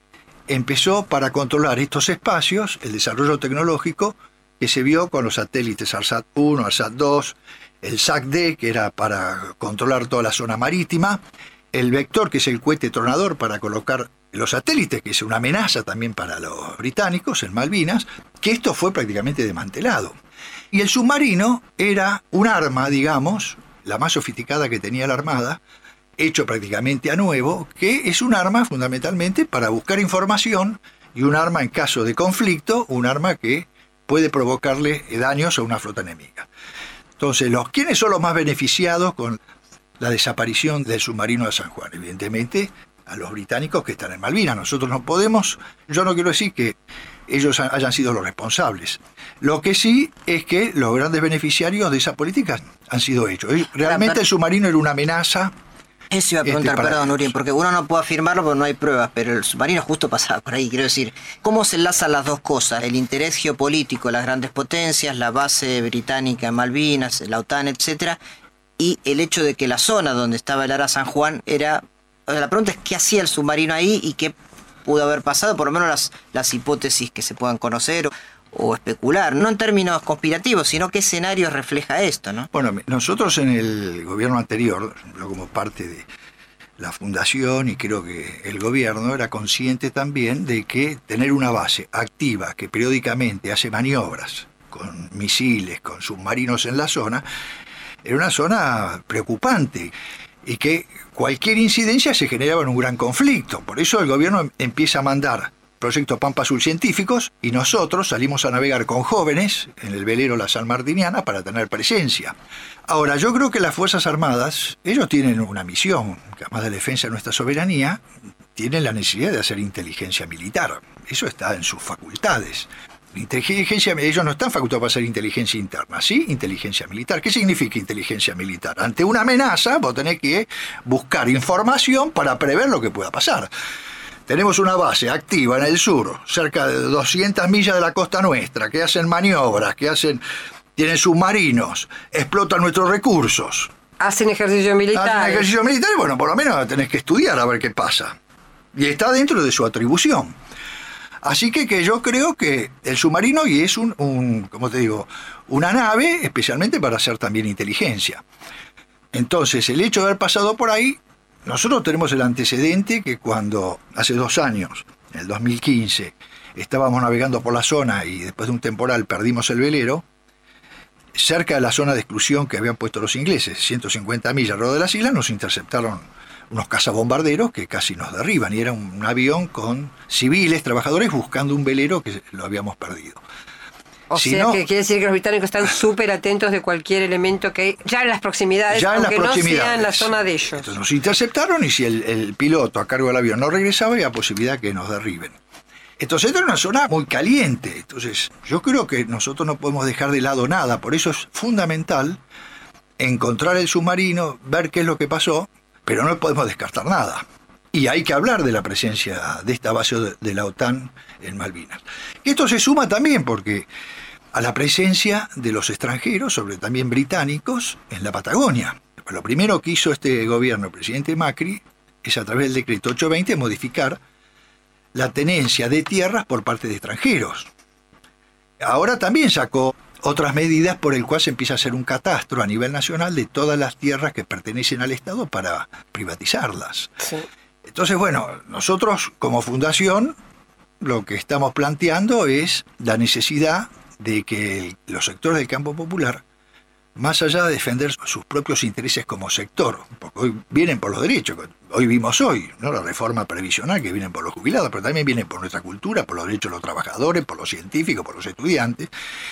Speaker 6: empezó para controlar estos espacios, el desarrollo tecnológico, que se vio con los satélites ARSAT uno, ARSAT dos, el SAC-D, que era para controlar toda la zona marítima, el Vector, que es el cohete tronador para colocar los satélites, que es una amenaza también para los británicos en Malvinas, que esto fue prácticamente desmantelado. Y el submarino era un arma, digamos, la más sofisticada que tenía la Armada, hecho prácticamente a nuevo, que es un arma fundamentalmente para buscar información y un arma en caso de conflicto, un arma que puede provocarle daños a una flota enemiga. Entonces, los, ¿quiénes son los más beneficiados con la desaparición del submarino de San Juan? Evidentemente, a los británicos que están en Malvinas. Nosotros no podemos, yo no quiero decir que ellos hayan sido los responsables. Lo que sí es que los grandes beneficiarios de esa política han sido ellos. Realmente el submarino era una amenaza.
Speaker 3: Eso iba a preguntar, este, perdón, Urien, porque uno no puede afirmarlo porque no hay pruebas, pero el submarino justo pasaba por ahí. Quiero decir, ¿cómo se enlazan las dos cosas? El interés geopolítico, las grandes potencias, la base británica en Malvinas, la OTAN, etcétera, y el hecho de que la zona donde estaba el Ara San Juan era... O sea, la pregunta es qué hacía el submarino ahí y qué pudo haber pasado, por lo menos las, las hipótesis que se puedan conocer o, o especular, no en términos conspirativos, sino qué escenarios refleja esto, ¿no?
Speaker 6: Bueno, nosotros en el gobierno anterior, yo como parte de la fundación y creo que el gobierno era consciente también de que tener una base activa que periódicamente hace maniobras con misiles, con submarinos en la zona, era una zona preocupante y que cualquier incidencia se generaba en un gran conflicto. Por eso el gobierno empieza a mandar proyectos Pampa Azul científicos y nosotros salimos a navegar con jóvenes en el velero La San Martiniana para tener presencia. Ahora, yo creo que las Fuerzas Armadas, ellos tienen una misión, que además de la defensa de nuestra soberanía, tienen la necesidad de hacer inteligencia militar. Eso está en sus facultades. Inteligencia, ellos no están facultados para hacer inteligencia interna, ¿sí? Inteligencia militar. ¿Qué significa inteligencia militar? Ante una amenaza, vos tenés que buscar información para prever lo que pueda pasar. Tenemos una base activa en el sur, cerca de doscientas millas de la costa nuestra, que hacen maniobras, que hacen, tienen submarinos, explotan nuestros recursos.
Speaker 2: Hacen ejercicio militar.
Speaker 6: Hacen ejercicio militar y bueno, por lo menos tenés que estudiar a ver qué pasa. Y está dentro de su atribución. Así que, que yo creo que el submarino y es un, un, como te digo, una nave especialmente para hacer también inteligencia. Entonces, el hecho de haber pasado por ahí, nosotros tenemos el antecedente que cuando hace dos años, en el dos mil quince, estábamos navegando por la zona y después de un temporal perdimos el velero, cerca de la zona de exclusión que habían puesto los ingleses, ciento cincuenta millas alrededor de las islas, nos interceptaron unos cazabombarderos que casi nos derriban, y era un, un avión con civiles, trabajadores, buscando un velero que lo habíamos perdido.
Speaker 2: O si sea, no, que quiere decir que los británicos están súper atentos de cualquier elemento que hay, ya en las proximidades,
Speaker 6: ya en
Speaker 2: aunque
Speaker 6: las proximidades.
Speaker 2: No sea en la zona de ellos.
Speaker 6: Entonces nos interceptaron y si el, el piloto a cargo del avión no regresaba, había posibilidad que nos derriben. Entonces esta era una zona muy caliente. Entonces yo creo que nosotros no podemos dejar de lado nada, por eso es fundamental encontrar el submarino, ver qué es lo que pasó, pero no podemos descartar nada. Y hay que hablar de la presencia de esta base de la OTAN en Malvinas. Y esto se suma también porque a la presencia de los extranjeros, sobre todo también británicos, en la Patagonia. Lo primero que hizo este gobierno, el presidente Macri, es a través del decreto ochocientos veinte modificar la tenencia de tierras por parte de extranjeros. Ahora también sacó otras medidas por el cual se empieza a hacer un catastro a nivel nacional de todas las tierras que pertenecen al Estado para privatizarlas. Sí. Entonces, bueno, nosotros como fundación lo que estamos planteando es la necesidad de que los sectores del campo popular, más allá de defender sus propios intereses como sector, porque hoy vienen por los derechos, hoy vimos hoy, ¿no? La reforma previsional que vienen por los jubilados, pero también vienen por nuestra cultura, por los derechos de los trabajadores, por los científicos, por los estudiantes.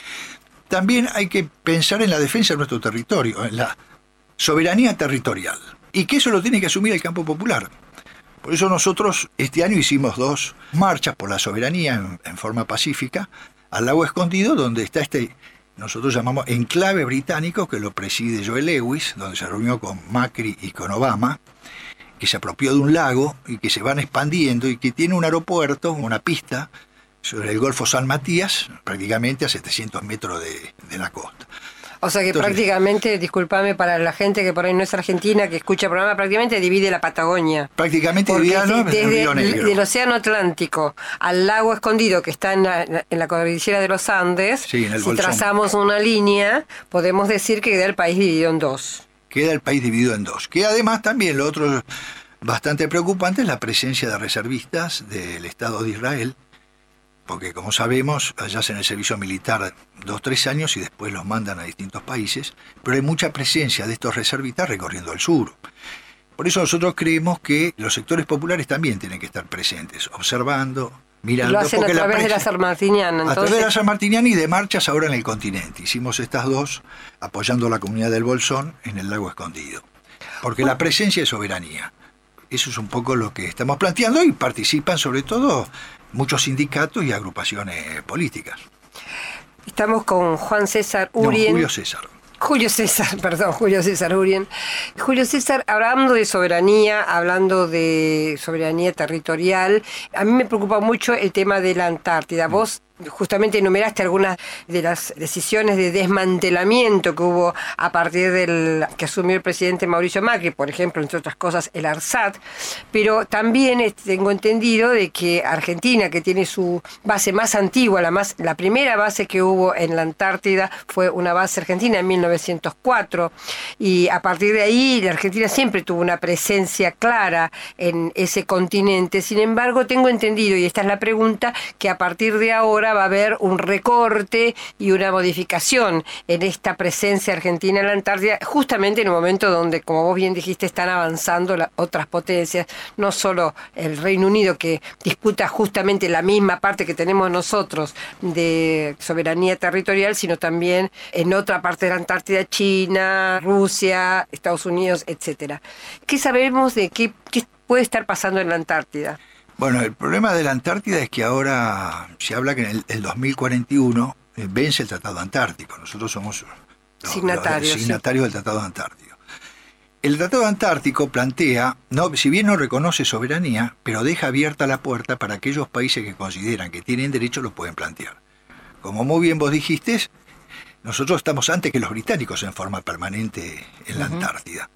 Speaker 6: También hay que pensar en la defensa de nuestro territorio, en la soberanía territorial, y que eso lo tiene que asumir el campo popular. Por eso nosotros este año hicimos dos marchas por la soberanía en, en forma pacífica al lago Escondido, donde está este, nosotros llamamos enclave británico, que lo preside Joe Lewis, donde se reunió con Macri y con Obama, que se apropió de un lago y que se van expandiendo y que tiene un aeropuerto, una pista sobre el Golfo San Matías, prácticamente a setecientos metros de, de la costa.
Speaker 2: O sea que Entonces, prácticamente, discúlpame para la gente que por ahí no es argentina, que escucha el programa, prácticamente divide la Patagonia.
Speaker 6: Prácticamente divide ¿no?
Speaker 2: desde el Río Negro. Del Océano Atlántico al lago Escondido, que está en la, en la cordillera de los Andes,
Speaker 6: sí, en el
Speaker 2: si
Speaker 6: Bolsón.
Speaker 2: Trazamos una línea, podemos decir que queda el país dividido en dos.
Speaker 6: Queda el país dividido en dos. Que además también lo otro bastante preocupante es la presencia de reservistas del Estado de Israel, porque como sabemos, allá hacen el servicio militar dos, tres años y después los mandan a distintos países, pero hay mucha presencia de estos reservistas recorriendo el sur. Por eso nosotros creemos que los sectores populares también tienen que estar presentes, observando, mirando.
Speaker 2: Lo hacen a través la de la Sanmartiniana. Entonces...
Speaker 6: A través de la Sanmartiniana y de marchas ahora en el continente. Hicimos estas dos apoyando a la comunidad del Bolsón en el lago Escondido. Porque la presencia es soberanía. Eso es un poco lo que estamos planteando y participan sobre todo muchos sindicatos y agrupaciones políticas.
Speaker 2: Estamos con Juan César Urien.
Speaker 6: No, Julio César.
Speaker 2: Julio César, perdón, Julio César Urien. Julio César, hablando de soberanía, hablando de soberanía territorial, a mí me preocupa mucho el tema de la Antártida. Vos justamente enumeraste algunas de las decisiones de desmantelamiento que hubo a partir del que asumió el presidente Mauricio Macri, por ejemplo, entre otras cosas, el ARSAT, pero también tengo entendido de que Argentina, que tiene su base más antigua, la, más, la primera base que hubo en la Antártida fue una base argentina en mil novecientos cuatro, y a partir de ahí la Argentina siempre tuvo una presencia clara en ese continente. Sin embargo, tengo entendido, y esta es la pregunta, que a partir de ahora va a haber un recorte y una modificación en esta presencia argentina en la Antártida, justamente en un momento donde, como vos bien dijiste, están avanzando las otras potencias, no solo el Reino Unido, que disputa justamente la misma parte que tenemos nosotros de soberanía territorial, sino también en otra parte de la Antártida, China, Rusia, Estados Unidos, etcétera. ¿Qué sabemos de qué, qué puede estar pasando en la Antártida?
Speaker 6: Bueno, el problema de la Antártida es que ahora se habla que en el, el dos mil cuarenta y uno eh, vence el Tratado Antártico. Nosotros somos los signatarios, los signatarios sí. del Tratado Antártico. El Tratado Antártico plantea, no, si bien no reconoce soberanía, pero deja abierta la puerta para aquellos países que consideran que tienen derecho lo pueden plantear. Como muy bien vos dijiste, nosotros estamos antes que los británicos en forma permanente en la uh-huh. Antártida.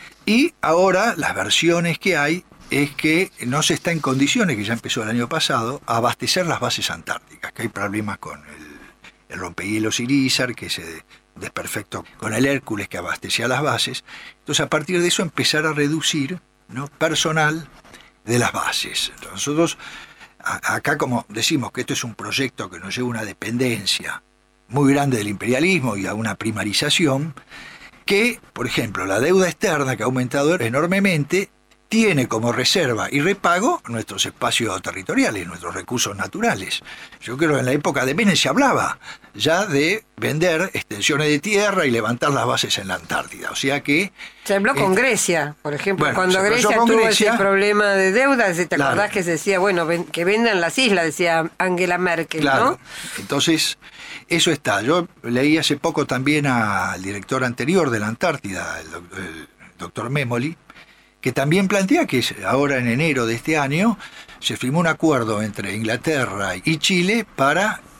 Speaker 6: Y ahora las versiones que hay es que no se está en condiciones, que ya empezó el año pasado, a abastecer las bases antárticas, que hay problemas con el, el rompehielos Irizar, que se desperfectó con el Hércules, que abastecía las bases. Entonces, a partir de eso, empezar a reducir, ¿no?, personal de las bases. Entonces, nosotros, a, acá como decimos que esto es un proyecto que nos lleva a una dependencia muy grande del imperialismo y a una primarización, que, por ejemplo, la deuda externa, que ha aumentado enormemente, tiene como reserva y repago nuestros espacios territoriales, nuestros recursos naturales. Yo creo que en la época de Menem se hablaba ya de vender extensiones de tierra y levantar las bases en la Antártida. O sea que...
Speaker 2: Se habló con
Speaker 6: eh,
Speaker 2: Grecia, por ejemplo.
Speaker 6: Bueno,
Speaker 2: cuando Grecia tuvo Grecia, ese problema de deuda, ¿te
Speaker 6: claro,
Speaker 2: acordás que se decía, bueno, ven, que vendan las islas, decía Angela Merkel,
Speaker 6: claro,
Speaker 2: ¿no?
Speaker 6: Entonces, eso está. Yo leí hace poco también al director anterior de la Antártida, el, el doctor Memoli, que también plantea que ahora en enero de este año se firmó un acuerdo entre Inglaterra y Chile para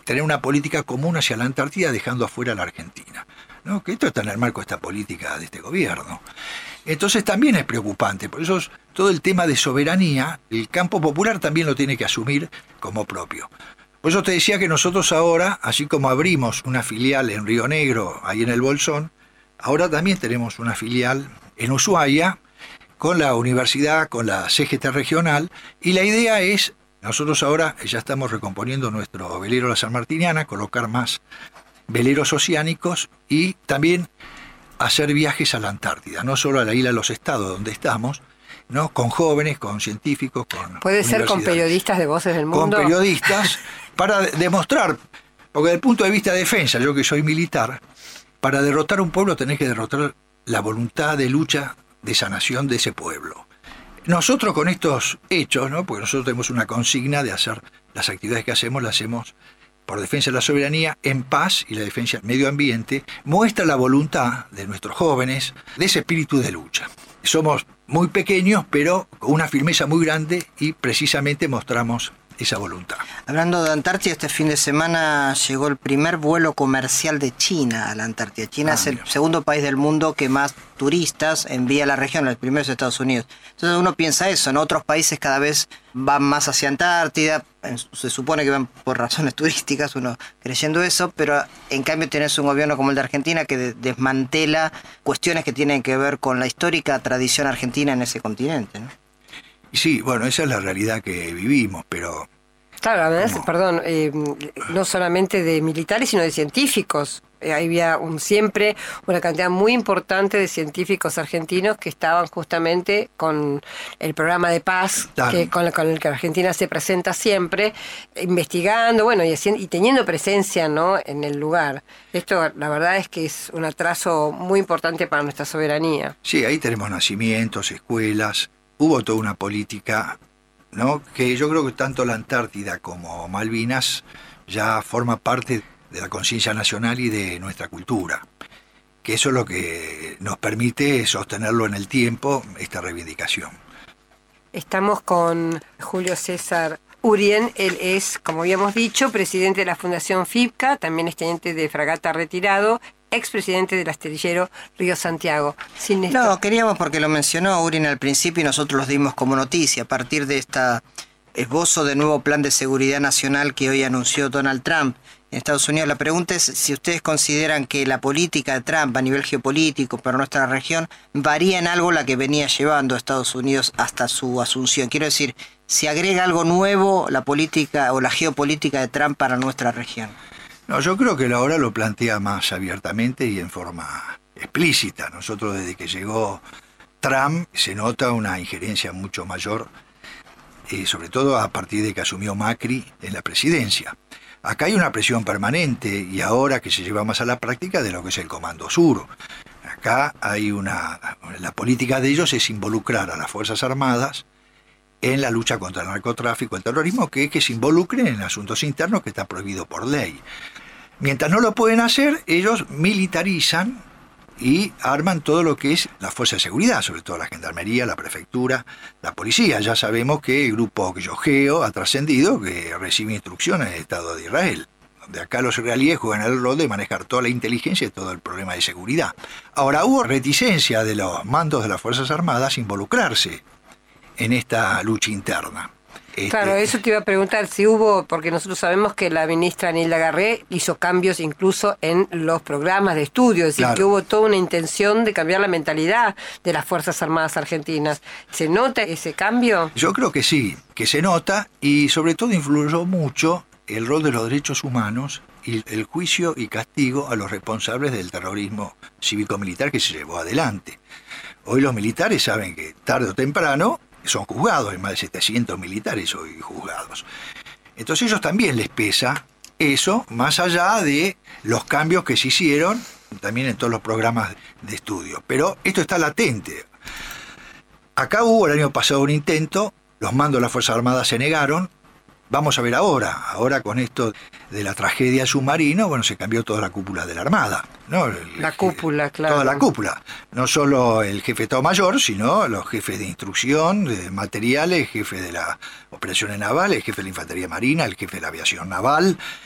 Speaker 6: tener una política común hacia la Antártida dejando afuera a la Argentina, ¿no? Que esto está en el marco de esta política de este gobierno. Entonces también es preocupante, por eso todo el tema de soberanía, el campo popular también lo tiene que asumir como propio. Por eso te decía que nosotros ahora, así como abrimos una filial en Río Negro, ahí en el Bolsón, ahora también tenemos una filial en Ushuaia, con la universidad, con la C G T regional, y la idea es, nosotros ahora ya estamos recomponiendo nuestro velero La Sanmartiniana, colocar más veleros oceánicos y también hacer viajes a la Antártida, no solo a la isla de los Estados donde estamos, ¿no? Con jóvenes, con científicos, con
Speaker 2: puede ser con periodistas de Voces del Mundo.
Speaker 6: Con periodistas, para demostrar, porque desde el punto de vista de defensa, yo que soy militar, para derrotar un pueblo tenés que derrotar la voluntad de lucha de esa nación, de ese pueblo. Nosotros con estos hechos, ¿no? Porque nosotros tenemos una consigna de hacer las actividades que hacemos, las hacemos por defensa de la soberanía, en paz, y la defensa del medio ambiente, muestra la voluntad de nuestros jóvenes, de ese espíritu de lucha. Somos muy pequeños, pero con una firmeza muy grande, y precisamente mostramos esa voluntad.
Speaker 3: Hablando de Antártida, este fin de semana llegó el primer vuelo comercial de China a la Antártida. China ah, es el mira. segundo país del mundo que más turistas envía a la región, el primero es Estados Unidos. Entonces uno piensa eso, ¿no? Otros países cada vez van más hacia Antártida, se supone que van por razones turísticas, uno creyendo eso, pero en cambio tenés un gobierno como el de Argentina que de- desmantela cuestiones que tienen que ver con la histórica tradición argentina en ese continente, ¿no?
Speaker 6: Sí, bueno, esa es la realidad que vivimos, pero...
Speaker 2: Claro, además, ¿cómo? perdón, eh, no solamente de militares, sino de científicos. Eh, había un, siempre una cantidad muy importante de científicos argentinos que estaban justamente con el programa de paz, claro. que, con, con el que Argentina se presenta siempre, investigando, bueno, y, haciendo, y teniendo presencia, ¿no?, en el lugar. Esto, la verdad, es que es un atraso muy importante para nuestra soberanía.
Speaker 6: Sí, ahí tenemos nacimientos, escuelas. Hubo toda una política, ¿no?, que yo creo que tanto la Antártida como Malvinas ya forma parte de la conciencia nacional y de nuestra cultura, que eso es lo que nos permite sostenerlo en el tiempo, esta reivindicación.
Speaker 2: Estamos con Julio César Urien. Él es, como habíamos dicho, presidente de la Fundación FIPCA, también es teniente de fragata retirado, expresidente del astillero Río Santiago. Sin esto...
Speaker 3: No, queríamos, porque lo mencionó Urien al principio y nosotros los dimos como noticia, a partir de este esbozo de nuevo plan de seguridad nacional que hoy anunció Donald Trump en Estados Unidos. La pregunta es si ustedes consideran que la política de Trump a nivel geopolítico para nuestra región varía en algo la que venía llevando a Estados Unidos hasta su asunción. Quiero decir, ¿se agrega algo nuevo la política o la geopolítica de Trump para nuestra región?
Speaker 6: No, yo creo que ahora lo plantea más abiertamente y en forma explícita. Nosotros, desde que llegó Trump, se nota una injerencia mucho mayor, eh, sobre todo a partir de que asumió Macri en la presidencia. Acá hay una presión permanente, y ahora que se lleva más a la práctica, de lo que es el Comando Sur. Acá hay una... La política de ellos es involucrar a las Fuerzas Armadas en la lucha contra el narcotráfico, el terrorismo, que es que se involucren en asuntos internos, que está prohibido por ley. Mientras no lo pueden hacer, ellos militarizan y arman todo lo que es la fuerza de seguridad, sobre todo la gendarmería, la prefectura, la policía. Ya sabemos que el grupo Yogeo ha trascendido, que recibe instrucciones del Estado de Israel, donde acá los israelíes juegan el rol de manejar toda la inteligencia y todo el problema de seguridad. Ahora, hubo reticencia de los mandos de las Fuerzas Armadas a involucrarse en esta lucha interna.
Speaker 2: Claro, este... eso te iba a preguntar, si hubo, porque nosotros sabemos que la ministra Nilda Garré hizo cambios incluso en los programas de estudio, es decir, claro, que hubo toda una intención de cambiar la mentalidad de las Fuerzas Armadas argentinas. ¿Se nota ese cambio?
Speaker 6: Yo creo que sí, que se nota, y sobre todo influyó mucho el rol de los derechos humanos y el juicio y castigo a los responsables del terrorismo cívico-militar que se llevó adelante. Hoy los militares saben que tarde o temprano son juzgados, hay más de setecientos militares hoy juzgados. Entonces a ellos también les pesa eso, más allá de los cambios que se hicieron también en todos los programas de estudio. Pero esto está latente. Acá hubo el año pasado un intento, los mandos de las Fuerzas Armadas se negaron. Vamos a ver ahora, ahora con esto de la tragedia submarino, bueno, se cambió toda la cúpula de la Armada, ¿no? El,
Speaker 2: la cúpula, claro.
Speaker 6: Toda la cúpula. No solo el jefe de Estado Mayor, sino los jefes de instrucción, de materiales, el jefe de las operaciones navales, el jefe de la Infantería Marina, el jefe de la aviación naval.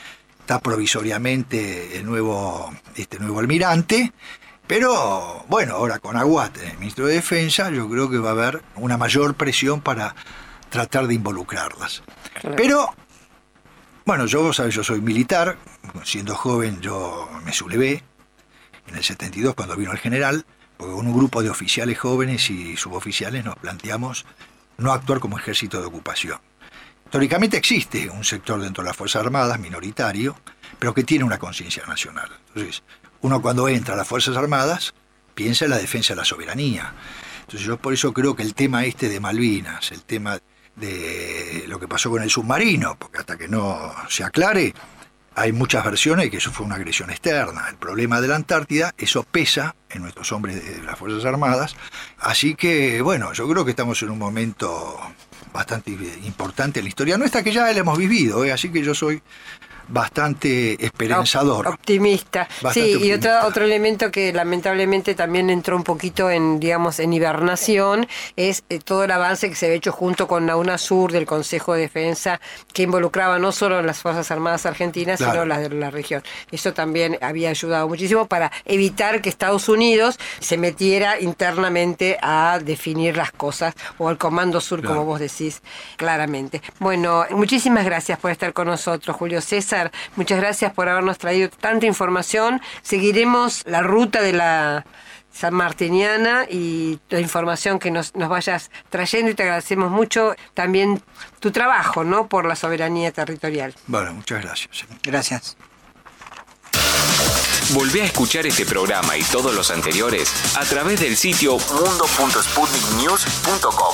Speaker 6: está provisoriamente el nuevo, este nuevo almirante, pero bueno, ahora con Aguat, el ministro de Defensa, yo creo que va a haber una mayor presión para tratar de involucrarlas. Claro. Pero, bueno, yo, ¿sabes? Yo soy militar, siendo joven yo me sublevé en el setenta y dos cuando vino el general, porque con un grupo de oficiales jóvenes y suboficiales nos planteamos no actuar como ejército de ocupación. Históricamente existe un sector dentro de las Fuerzas Armadas, minoritario, pero que tiene una conciencia nacional. Entonces, uno cuando entra a las Fuerzas Armadas piensa en la defensa de la soberanía. Entonces yo por eso creo que el tema este de Malvinas, el tema de lo que pasó con el submarino, porque hasta que no se aclare, hay muchas versiones de que eso fue una agresión externa. El problema de la Antártida, eso pesa en nuestros hombres de las Fuerzas Armadas. Así que, bueno, yo creo que estamos en un momento bastante importante en la historia nuestra, que ya la hemos vivido, ¿eh? Así que yo soy bastante esperanzador.
Speaker 2: Optimista.
Speaker 6: Bastante
Speaker 2: sí,
Speaker 6: optimista.
Speaker 2: Y otro, otro elemento que lamentablemente también entró un poquito en, digamos, en hibernación, es eh, todo el avance que se había hecho junto con la UNASUR del Consejo de Defensa, que involucraba no solo las Fuerzas Armadas Argentinas, claro, sino las de la región. Eso también había ayudado muchísimo para evitar que Estados Unidos se metiera internamente a definir las cosas, o al Comando Sur, claro, como vos decís claramente. Bueno, muchísimas gracias por estar con nosotros, Julio César. Muchas gracias por habernos traído tanta información. Seguiremos la ruta de la sanmartiniana y la información que nos, nos vayas trayendo, y te agradecemos mucho también tu trabajo, ¿no?, por la soberanía territorial.
Speaker 6: Bueno, muchas gracias.
Speaker 3: Gracias.
Speaker 1: Volvé a escuchar este programa y todos los anteriores a través del sitio mundo punto sputnik news punto com.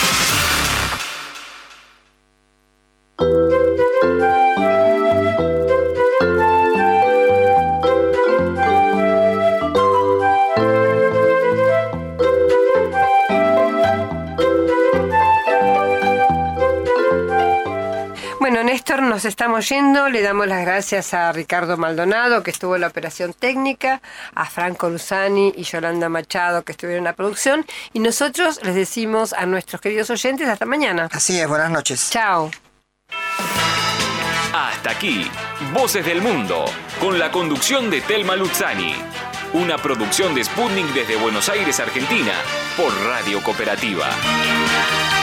Speaker 2: Bueno, Néstor, nos estamos yendo. Le damos las gracias a Ricardo Maldonado, que estuvo en la operación técnica, a Franco Luzani y Yolanda Machado, que estuvieron en la producción, y nosotros les decimos a nuestros queridos oyentes hasta mañana.
Speaker 3: Así es, buenas noches.
Speaker 2: Chao.
Speaker 1: Hasta aquí, Voces del Mundo, con la conducción de Telma Luzani. Una producción de Sputnik desde Buenos Aires, Argentina, por Radio Cooperativa.